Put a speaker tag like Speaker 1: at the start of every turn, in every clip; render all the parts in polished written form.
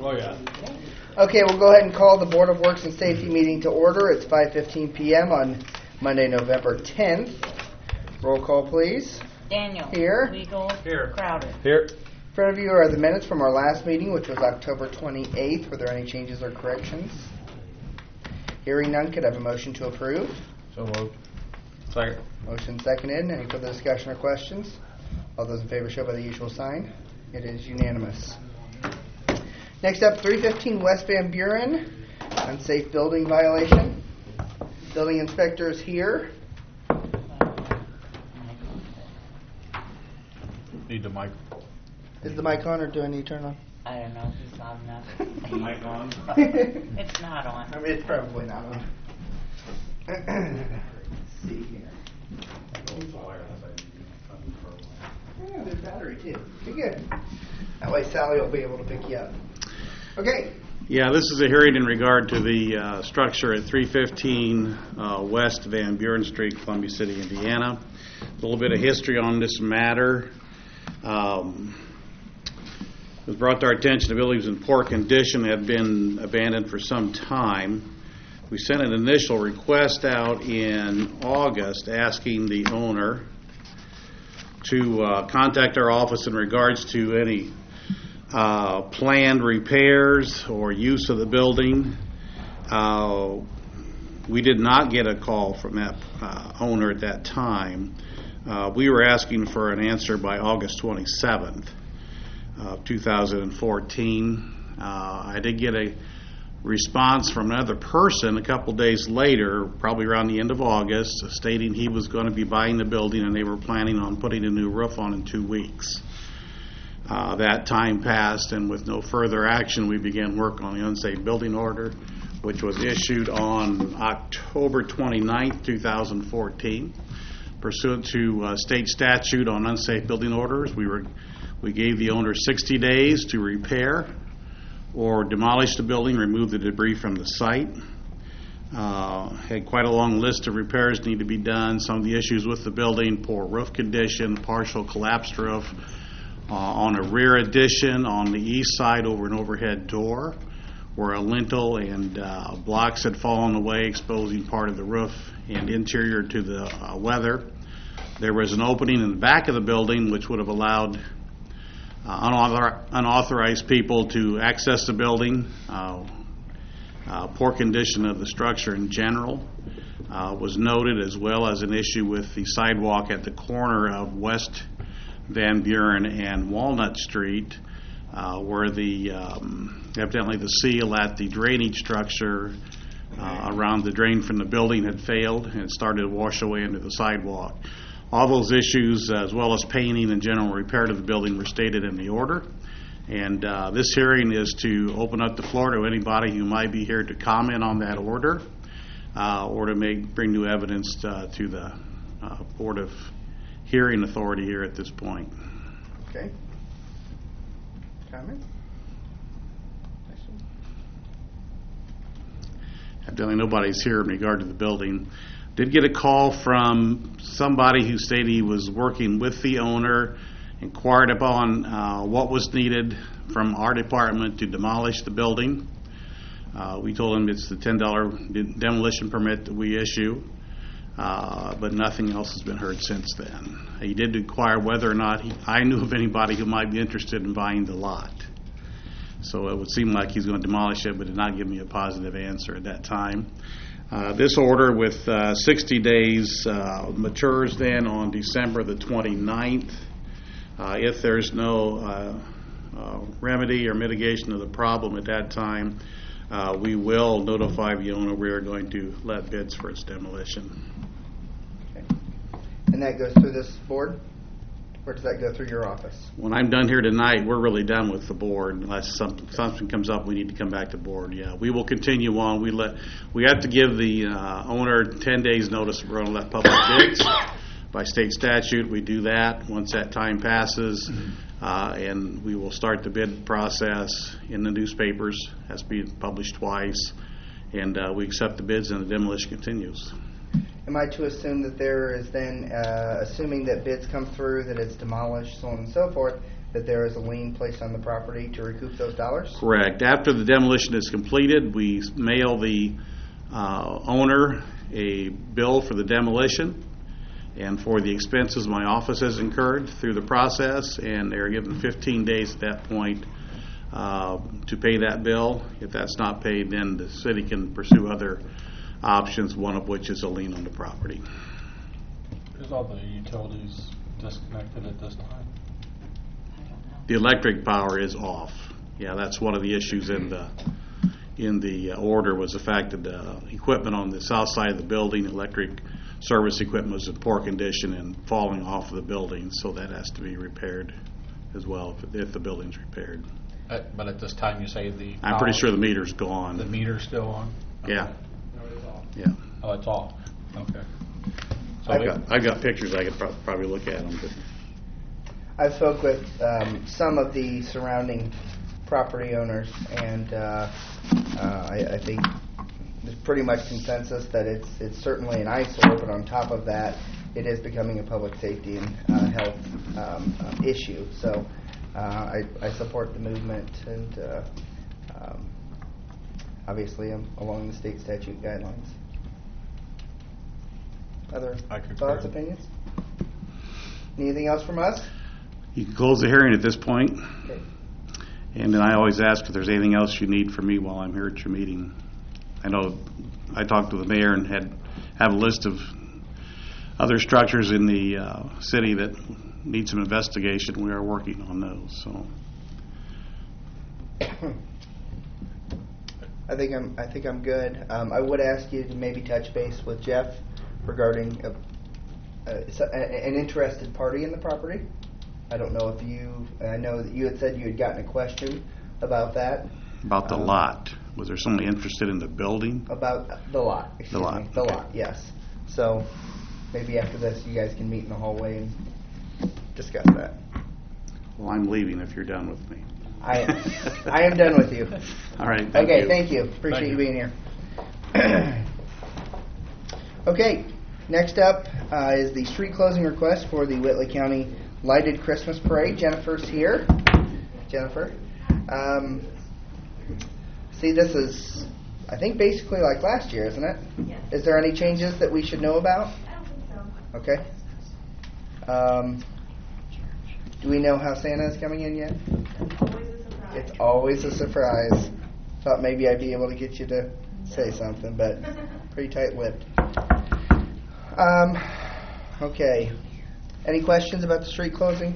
Speaker 1: Oh, yeah.
Speaker 2: Okay, we'll go ahead and call the Board of Works and Safety meeting to order. It's 5:15 p.m. on Monday, November 10th. Roll call, please.
Speaker 3: Daniel.
Speaker 2: Here.
Speaker 3: Legal.
Speaker 1: Here.
Speaker 3: Crowder.
Speaker 1: Here.
Speaker 2: In front of you are the minutes from our last meeting, which was October 28th. Were there any changes or corrections? Hearing none, could I have a motion to approve?
Speaker 1: So moved. Second.
Speaker 2: Motion seconded. Any further discussion or questions? All those in favor show by the usual sign. It is unanimous. Next up, 315 West Van Buren, unsafe building violation. Building inspector is here.
Speaker 1: Need the mic.
Speaker 2: Is the mic on, or do I need to turn on?
Speaker 3: I don't know if it's loud enough.
Speaker 1: Mic on.
Speaker 3: It's not on.
Speaker 2: I mean, it's probably not on. Let's see here. Yeah, there's battery too. Pretty good. That way Sally will be able to pick you up. Okay.
Speaker 4: Yeah, this is a hearing in regard to the structure at 315 West Van Buren Street, Columbia City, Indiana. A little bit of history on this matter. It was brought to our attention the building was in poor condition, had been abandoned for some time. We sent an initial request out in August asking the owner to contact our office in regards to any planned repairs or use of the building. We did not get a call from that owner at that time. We were asking for an answer by August 27th of 2014. I did get a response from another person a couple days later, probably around the end of August, stating he was going to be buying the building and they were planning on putting a new roof on in 2 weeks. That time passed, and with no further action, we began work on the unsafe building order, which was issued on October 29th, 2014. Pursuant to state statute on unsafe building orders, we gave the owner 60 days to repair or demolish the building, remove the debris from the site. Had quite a long list of repairs need to be done. Some of the issues with the building: poor roof condition, partial collapsed roof on a rear addition on the east side over an overhead door, where a lintel and blocks had fallen away, exposing part of the roof and interior to the weather. There was an opening in the back of the building which would have allowed unauthorized people to access the building. Poor condition of the structure in general was noted, as well as an issue with the sidewalk at the corner of West Van Buren and Walnut Street, where evidently the seal at the drainage structure around the drain from the building had failed and it started to wash away into the sidewalk. All those issues, as well as painting and general repair to the building, were stated in the order. And this hearing is to open up the floor to anybody who might be here to comment on that order or to bring new evidence to the Board of Hearing Authority here at this point.
Speaker 2: Okay. Comment?
Speaker 4: Evidently nobody's here in regard to the building. Did get a call from somebody who stated he was working with the owner, inquired upon what was needed from our department to demolish the building. We told him it's the $10 demolition permit that we issue, but nothing else has been heard since then. He did inquire whether or not I knew of anybody who might be interested in buying the lot. So it would seem like he's going to demolish it, but did not give me a positive answer at that time. This order with 60 days matures then on December the 29th. If there's no remedy or mitigation of the problem at that time, we will notify the owner we are going to let bids for its demolition.
Speaker 2: Okay. And that goes through this board? Or does that go through your office?
Speaker 4: When I'm done here tonight, we're really done with the board. Unless something comes up, we need to come back to board. Yeah, we will continue on. We have to give the owner 10 days notice. We're going to let public bids. By state statute, we do that. Once that time passes, and we will start the bid process in the newspapers. It has to be published twice, and we accept the bids, and the demolition continues.
Speaker 2: Am I to assume that there is then, assuming that bids come through, that it's demolished, so on and so forth, that there is a lien placed on the property to recoup those dollars?
Speaker 4: Correct. After the demolition is completed, we mail the owner a bill for the demolition and for the expenses my office has incurred through the process, and they're given 15 days at that point to pay that bill. If that's not paid, then the city can pursue other options, one of which is a lien on the property.
Speaker 1: Is all the utilities disconnected at this time?
Speaker 3: I don't know.
Speaker 4: The electric power is off. Yeah, that's one of the issues in the order, was the fact that the equipment on the south side of the building, electric service equipment, was in poor condition and falling off of the building, so that has to be repaired as well if the building's repaired.
Speaker 1: But at this time, you say the
Speaker 4: I'm pretty
Speaker 1: power-
Speaker 4: sure the meter's
Speaker 1: the
Speaker 4: gone.
Speaker 1: meter's still on?
Speaker 4: Yeah, yeah.
Speaker 1: Oh, it's off. Okay. So
Speaker 4: I've got pictures. I could probably look at them, but
Speaker 2: I've spoke with some of the surrounding property owners, and I think there's pretty much consensus that it's certainly an eyesore, but on top of that, it is becoming a public safety and health issue. So I support the movement, and obviously I'm along the state statute guidelines. Other
Speaker 1: I concur.
Speaker 2: thoughts, opinions? Anything else from us?
Speaker 4: you can close the hearing at this point.
Speaker 2: Okay.
Speaker 4: And then I always ask if there's anything else you need from me while I'm here at your meeting. I know I talked to the mayor and have a list of other structures in the city that need some investigation. We are working on those. So
Speaker 2: I think I'm good. I would ask you to maybe touch base with Jeff regarding an interested party in the property. I don't know if I know that you had said you had gotten a question about that.
Speaker 4: about the lot, was there somebody interested in the building?
Speaker 2: About the lot. Excuse
Speaker 4: The lot,
Speaker 2: me. The
Speaker 4: okay.
Speaker 2: lot, yes. So maybe after this, you guys can meet in the hallway and discuss that.
Speaker 4: Well, I'm leaving if you're done with me.
Speaker 2: I am done with you.
Speaker 4: All right.
Speaker 2: Okay, thank you. Appreciate
Speaker 1: Thank
Speaker 2: you
Speaker 1: you.
Speaker 2: being here. Okay, next up is the street closing request for the Whitley County Lighted Christmas Parade. Jennifer's here. Jennifer. See, this is, I think, basically like last year, isn't it?
Speaker 5: Yes.
Speaker 2: Is there any changes that we should know about?
Speaker 5: I don't think so.
Speaker 2: Okay. Do we know how Santa is coming in yet?
Speaker 5: Always a surprise.
Speaker 2: It's always a surprise. Thought maybe I'd be able to get you to say something, but pretty tight-lipped. Okay. Any questions about the street closing?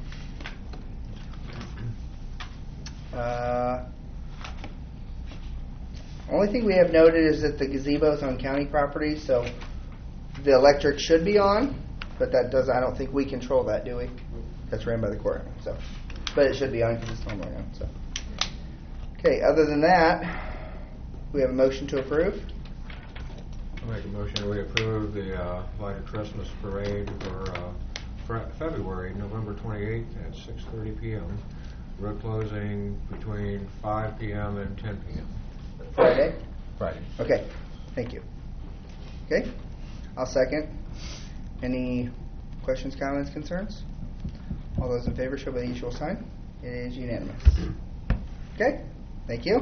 Speaker 2: Only thing we have noted is that the gazebo is on county property, so the electric should be on, but that does. I don't think we control that, do we? That's ran by the court, so. But it should be on because it's normally on. So. Okay. Other than that, we have a motion to approve.
Speaker 6: I'll make a motion we approve the Lighted Christmas Parade for February, November 28th at 6:30 p.m. Road closing between 5 p.m. and 10 p.m.
Speaker 2: Friday.
Speaker 1: Right.
Speaker 2: Okay. Thank you. Okay. I'll second. Any questions, comments, concerns? All those in favor show by the usual sign. It is unanimous. Okay. Thank you.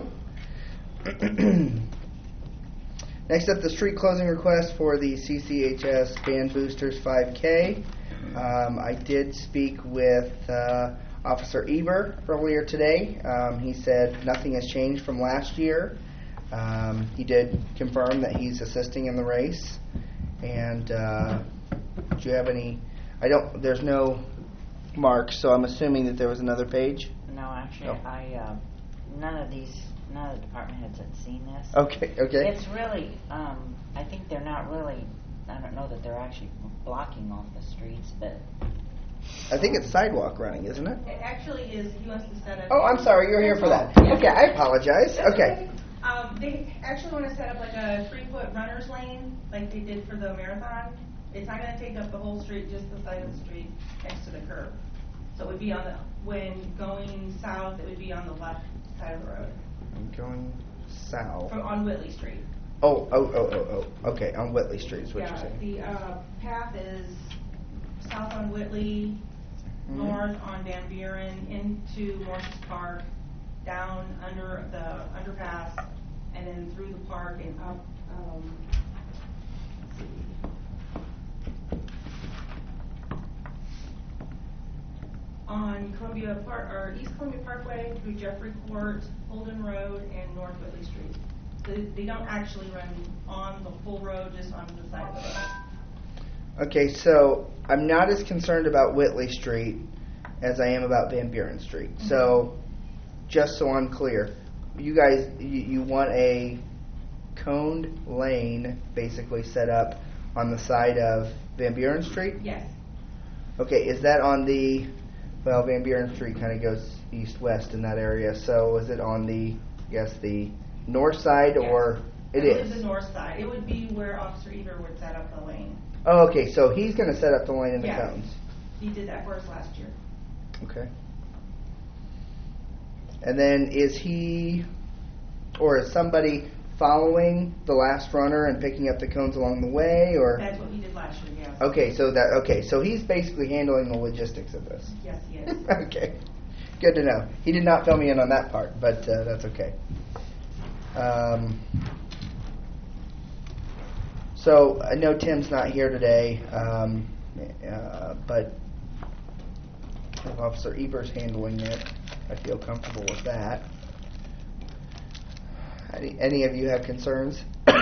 Speaker 2: Next up, the street closing request for the CCHS Band Boosters 5K. I did speak with Officer Eber earlier today. He said nothing has changed from last year. He did confirm that he's assisting in the race. And do you have any? There's no marks, so I'm assuming that there was another page.
Speaker 3: No, actually,
Speaker 2: No.
Speaker 3: none of the department heads had seen this.
Speaker 2: Okay.
Speaker 3: It's really, I think they're not really, I don't know that they're actually blocking off the streets, but
Speaker 2: I think it's sidewalk running, isn't it?
Speaker 5: It actually is, he wants to set up.
Speaker 2: Oh, I'm sorry. You're here for that.
Speaker 5: Yeah.
Speaker 2: Okay, I apologize.
Speaker 5: That's
Speaker 2: Okay.
Speaker 5: They actually want to set up like a 3-foot runner's lane, like they did for the marathon. It's not going to take up the whole street, just the side of the street next to the curb. So it would be when going south, it would be on the left side of the road.
Speaker 2: I'm going south.
Speaker 5: On Whitley Street.
Speaker 2: Oh. Okay, on Whitley Street is what you're saying.
Speaker 5: The path is south on Whitley, north on Van Buren into Morse's Park, down under the underpass, and then through the park and up, let's see. On Columbia Park, or East Columbia Parkway through Jeffrey Court, Holden Road, and North Whitley Street. They don't actually run on the full road, just on the side of the road.
Speaker 2: Okay, so I'm not as concerned about Whitley Street as I am about Van Buren Street. So, just so I'm clear, you guys, you want a coned lane basically set up on the side of Van Buren Street?
Speaker 5: Yes.
Speaker 2: Okay, is that on the, well, Van Buren Street kind of goes east-west in that area, so is it on the, I guess, the north side,
Speaker 5: Yes.
Speaker 2: or it is?
Speaker 5: The north side. It would be where Officer Eber would set up the lane.
Speaker 2: Oh, okay, so he's going to set up the lane in the
Speaker 5: Yes.
Speaker 2: cones.
Speaker 5: He did that for us last year.
Speaker 2: Okay. And then is he, or is somebody following the last runner and picking up the cones along the way, or?
Speaker 5: That's what he did last year, yes.
Speaker 2: Okay, so he's basically handling the logistics of this.
Speaker 5: Yes, he is.
Speaker 2: Okay, good to know. He did not fill me in on that part, but that's okay. So I know Tim's not here today, but if Officer Eber's handling it, I feel comfortable with that. Any of you have concerns?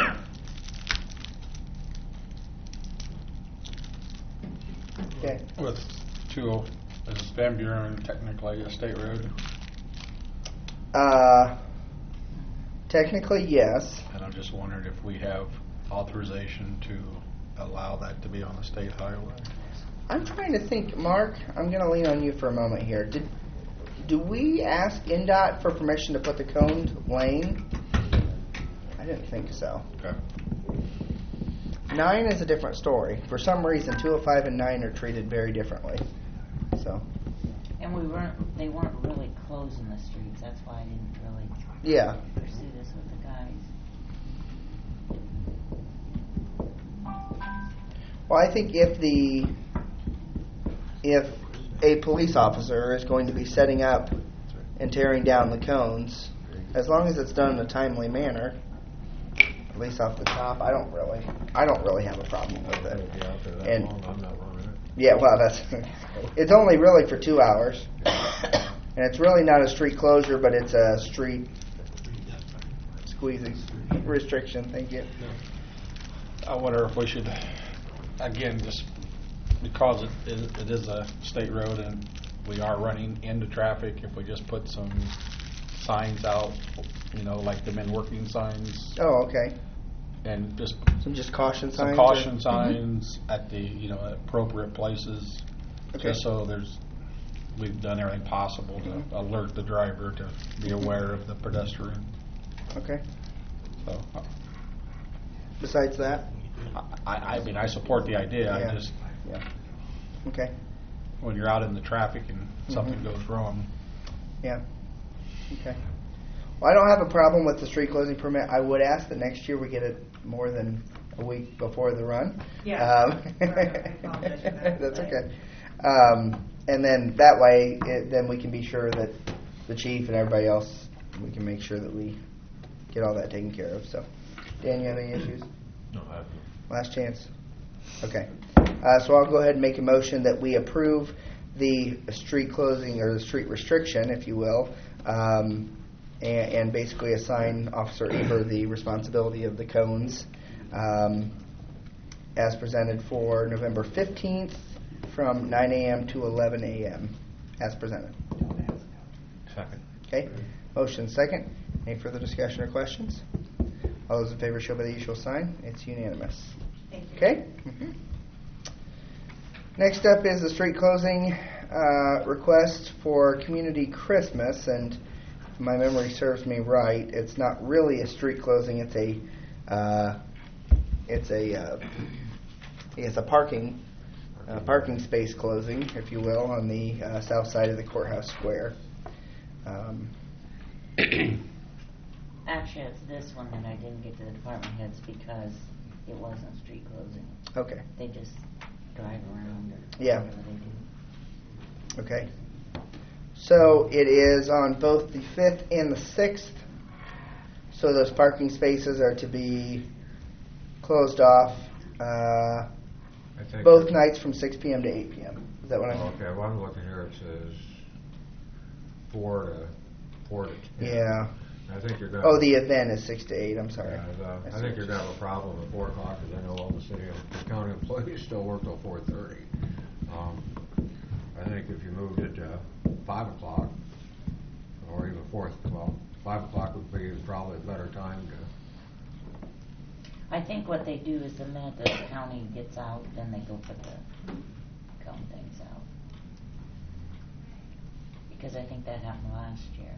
Speaker 2: Okay.
Speaker 1: With is Van Buren technically a state road?
Speaker 2: Technically, yes.
Speaker 1: And I'm just wondering if we have authorization to allow that to be on a state highway.
Speaker 2: I'm trying to think, Mark. I'm going to lean on you for a moment here. Do we ask NDOT for permission to put the coned lane? I didn't think so.
Speaker 1: Okay.
Speaker 2: 9 is a different story. For some reason, 205 and 9 are treated very differently. So,
Speaker 3: And they weren't really closing the streets, that's why I didn't really
Speaker 2: yeah.
Speaker 3: pursue this with the guys.
Speaker 2: Well, I think if a police officer is going to be setting up and tearing down the cones, as long as it's done in a timely manner, at least off the top, I don't really have a problem with it.
Speaker 6: If you're out there that
Speaker 2: And-
Speaker 6: long, I'm not running it.
Speaker 2: Yeah, well, it's only really for 2 hours, and it's really not a street closure, but it's a street squeezing restriction. Thank you.
Speaker 1: I wonder if we should, again, just because it is a state road and we are running into traffic, if we just put some signs out, like the men working signs,
Speaker 2: Oh, okay.
Speaker 1: and just
Speaker 2: Some just caution
Speaker 1: some
Speaker 2: signs.
Speaker 1: caution signs at the, appropriate places,
Speaker 2: Okay.
Speaker 1: just so we've done everything possible to alert the driver to be aware of the pedestrian.
Speaker 2: Okay.
Speaker 1: So,
Speaker 2: Besides that,
Speaker 1: I mean, I support the idea.
Speaker 2: Yeah.
Speaker 1: I just,
Speaker 2: yeah. Okay.
Speaker 1: when you're out in the traffic and something
Speaker 2: Mhm.
Speaker 1: goes wrong,
Speaker 2: Yeah. Okay. Well, I don't have a problem with the street closing permit. I would ask that next year we get it more than a week before the run.
Speaker 5: Yeah. Sorry, I apologize for that.
Speaker 2: That's okay. And then that way, then we can be sure that the chief and everybody else, we can make sure that we get all that taken care of. So, Dan, you have any issues?
Speaker 6: No, I have
Speaker 2: Last chance. Okay. So I'll go ahead and make a motion that we approve the street closing or the street restriction, if you will, and basically assign Officer Eber the responsibility of the cones as presented for November 15th from 9 a.m. to 11 a.m. as presented.
Speaker 6: Second.
Speaker 2: Okay. Motion second. Any further discussion or questions? All those in favor show by the usual sign. It's unanimous.
Speaker 5: Thank you.
Speaker 2: Okay. Next up is the street closing request for Community Christmas, and if my memory serves me right, it's not really a street closing. It's a parking space closing, if you will, on the south side of the courthouse square.
Speaker 3: Actually, it's this one that I didn't get to the department heads because it wasn't street closing.
Speaker 2: Okay.
Speaker 3: They just drive around or
Speaker 2: Yeah.
Speaker 3: whatever they do.
Speaker 2: Okay. So it is on both the 5th and the 6th. So those parking spaces are to be closed off
Speaker 6: I think
Speaker 2: both nights from 6 p.m. to 8 p.m. Is that what I'm?
Speaker 6: Okay, well, I'm looking here, it says 4 to 10.
Speaker 2: Yeah.
Speaker 6: I think you're gonna.
Speaker 2: Oh, the event is 6 to 8. I'm sorry.
Speaker 6: Yeah, I think you're gonna have a problem at 4 o'clock, because I know all the city and county employees still work till 4:30. I think if you moved it to 5 o'clock, or even 5 o'clock would be probably a better time to.
Speaker 3: I think what they do is the minute the county gets out, then they go put the gum things out. Because I think that happened last year.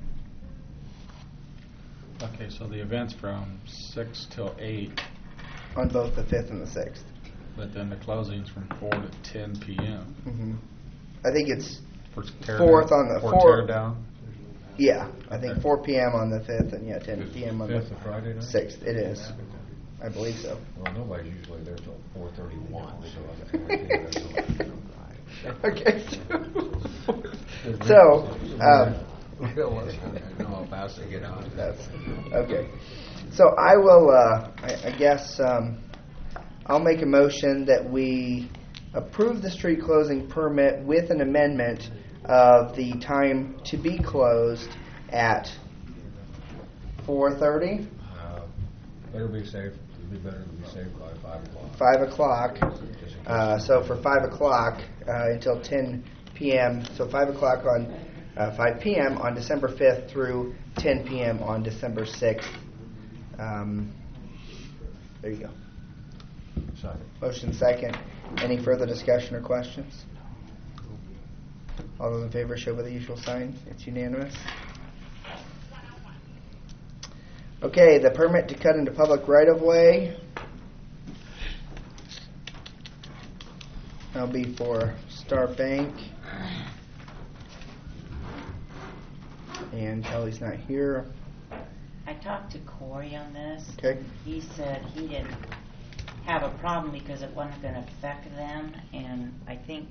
Speaker 1: Okay, so the event's from 6 till 8,
Speaker 2: On both the 5th and the 6th.
Speaker 1: but then the closing's from 4 to 10 p.m.
Speaker 2: Mm-hmm. I think it's
Speaker 1: For tear
Speaker 2: 4th
Speaker 1: down,
Speaker 2: on the
Speaker 1: for
Speaker 2: 4th.
Speaker 1: tear down.
Speaker 2: Yeah, I think
Speaker 1: Okay.
Speaker 2: 4 p.m. on the 5th and 10 p.m. on the
Speaker 6: 5th of Friday night?
Speaker 2: 6th. It is. I believe so.
Speaker 6: Well, nobody's usually there till 4:31, so I think
Speaker 2: Okay. So,
Speaker 6: I know how fast they get on.
Speaker 2: that's okay. So I will. I guess I'll make a motion that we approve the street closing permit with an amendment of the time to be closed at 4:30.
Speaker 6: Better be safe. It'd be better to be safe by 5 o'clock.
Speaker 2: 5 o'clock. So for 5 o'clock until 10 p.m. So 5 o'clock on 5 p.m. on December 5th through 10 p.m. on December 6th. There you go.
Speaker 6: Second.
Speaker 2: Motion second. Any further discussion or questions? All those in favor show by the usual sign. It's unanimous. Okay, the permit to cut into public right-of-way. That'll be for Star Bank. And Kelly's not here.
Speaker 3: I talked to Corey on this.
Speaker 2: Okay.
Speaker 3: He said he didn't have a problem because it wasn't going to affect them, and I think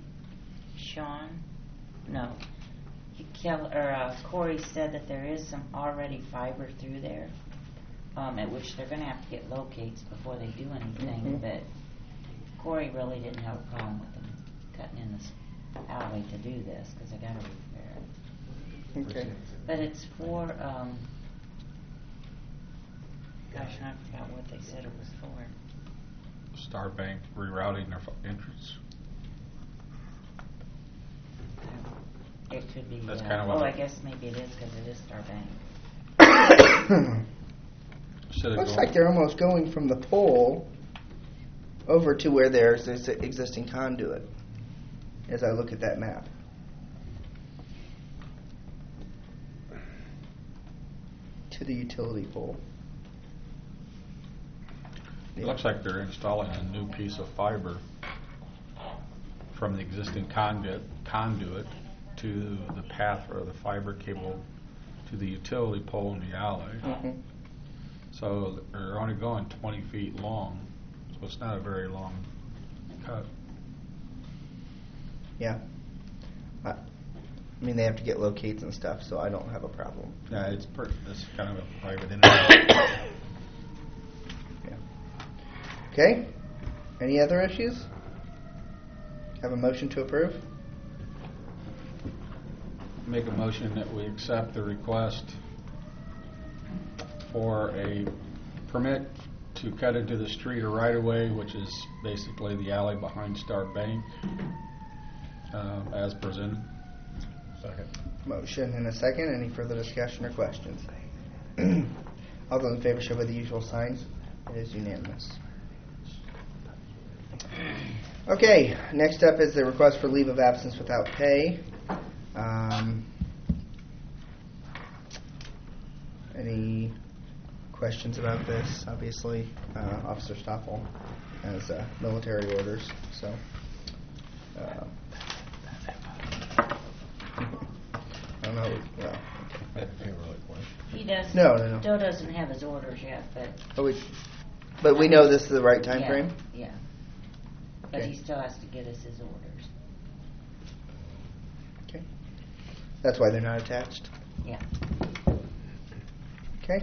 Speaker 3: Corey said that there is some already fiber through there, at which they're going to have to get locates before they do anything.
Speaker 2: Mhm.
Speaker 3: But Corey really didn't have a problem with them cutting in this alley to do this because they got to repair it.
Speaker 2: Okay.
Speaker 3: But it's for, gosh, I forgot what they said it was for.
Speaker 1: Star Bank rerouting their entrance.
Speaker 3: It could be.
Speaker 1: That's kind of what
Speaker 3: I
Speaker 1: it-
Speaker 3: guess maybe it is because it is Star Bank.
Speaker 1: Should it
Speaker 2: Looks
Speaker 1: go-
Speaker 2: like they're almost going from the pole over to where there's this existing conduit, as I look at that map. To the utility pole.
Speaker 1: It looks like they're installing a new piece of fiber from the existing conduit to the path or the fiber cable to the utility pole in the alley.
Speaker 2: Mhm.
Speaker 1: So they're only going 20 feet long, so it's not a very long cut.
Speaker 2: Yeah. I mean, they have to get locates and stuff, so I don't have a problem.
Speaker 1: Yeah, it's kind of a private internet.
Speaker 2: Yeah. Okay. Any other issues? Have a motion to approve?
Speaker 1: Make a motion that we accept the request for a permit to cut into the street or right-of-way, which is basically the alley behind Star Bank, as presented.
Speaker 6: Second.
Speaker 2: Motion and a second. Any further discussion or questions? All those in favor show by the usual signs. It is unanimous. Okay, next up is the request for leave of absence without pay. Any questions about this? Obviously, Officer Stoffel has military orders, so. I don't know. Well,
Speaker 6: I can't really question.
Speaker 3: He does.
Speaker 2: No.
Speaker 3: Still doesn't have his orders yet, but.
Speaker 2: but we know this is the right time
Speaker 3: yeah,
Speaker 2: frame?
Speaker 3: Yeah. But
Speaker 2: Okay.
Speaker 3: he still has to get us his orders.
Speaker 2: Okay. That's why they're not attached.
Speaker 3: Yeah.
Speaker 2: Okay.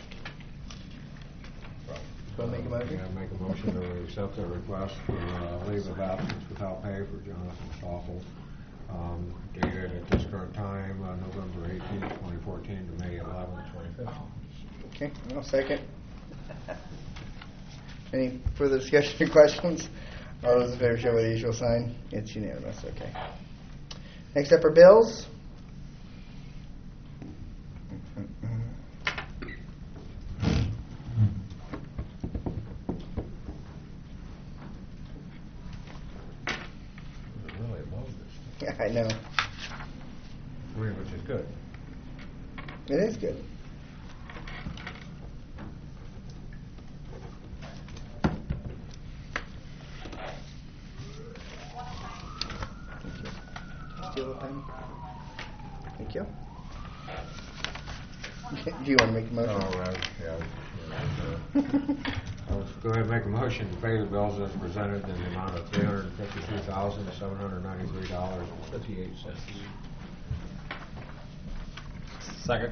Speaker 2: Want to make a motion?
Speaker 6: Yeah, make a motion to accept the request for leave of absence without pay for Jonathan Stoffel, dated at this current time, November 18th, 2014 to May 11th, 2015.
Speaker 2: Okay, I'll second. Any further discussion or questions? All those in favor show by the usual sign. It's unanimous. Okay. Next up are bills.
Speaker 6: Really above this,
Speaker 2: Yeah, I know.
Speaker 6: which is good.
Speaker 2: It is good. Steal a pen. Thank you. Do you want to make a motion?
Speaker 6: All right, yeah. Let's go ahead and make a motion to pay the bills as presented in the amount of $352,793.58.
Speaker 1: Second.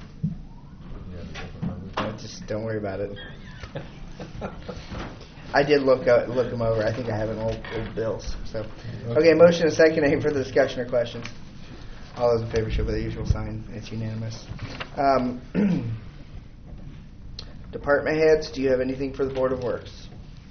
Speaker 2: Just don't worry about it. I did look them over. I think I have an old bills. So, okay, motion and second. Any further discussion or questions? All those in favor show by the usual sign. It's unanimous. Department heads, do you have anything for the Board of Works?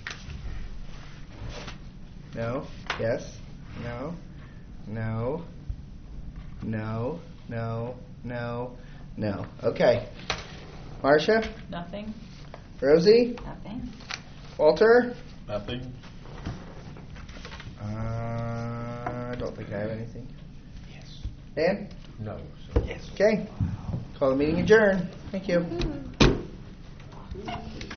Speaker 2: No? Yes? No? No? No? No? No? No. Okay. Marcia?
Speaker 3: Nothing?
Speaker 2: Rosie?
Speaker 3: Nothing?
Speaker 2: Walter?
Speaker 1: Nothing.
Speaker 2: I don't think I have anything. Yes. Dan?
Speaker 6: No. So
Speaker 2: Okay. Call the meeting adjourned. Thank you.